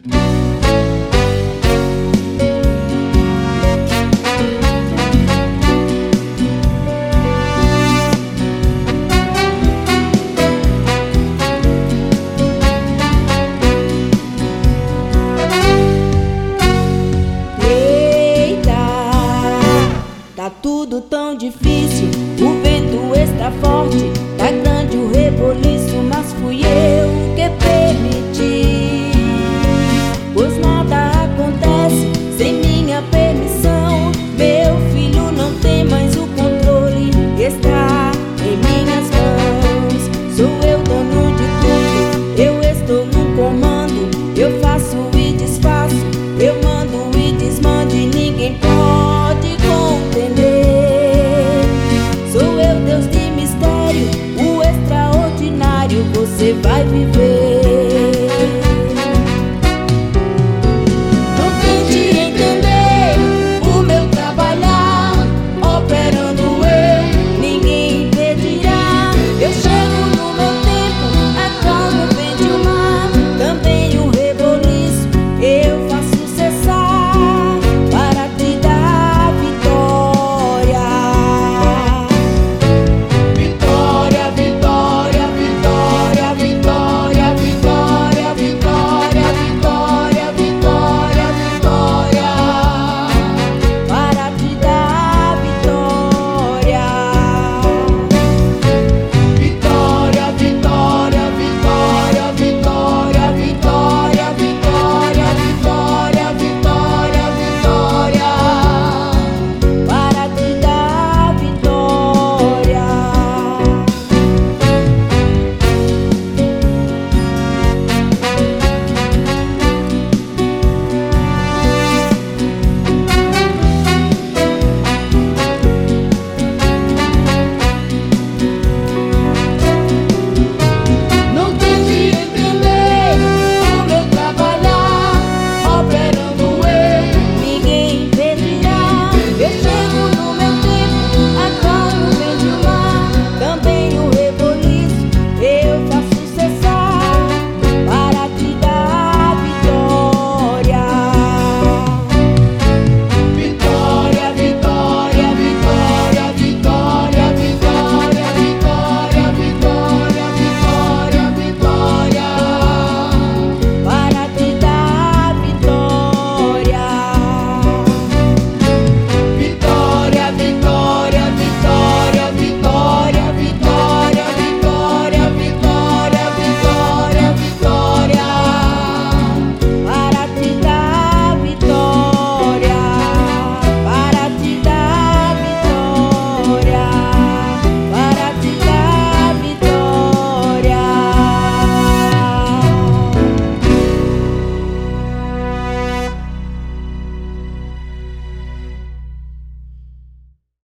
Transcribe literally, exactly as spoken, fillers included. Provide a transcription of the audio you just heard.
Tá tudo tão difícil, o vento está forte, tá grande o reboliço, mas fui eu que permiti. Pois nada acontece sem minha permissão. Meu filho não tem mais o controle, está em minhas mãos. Sou eu dono de tudo, eu estou no comando. Eu faço e desfaço, eu mando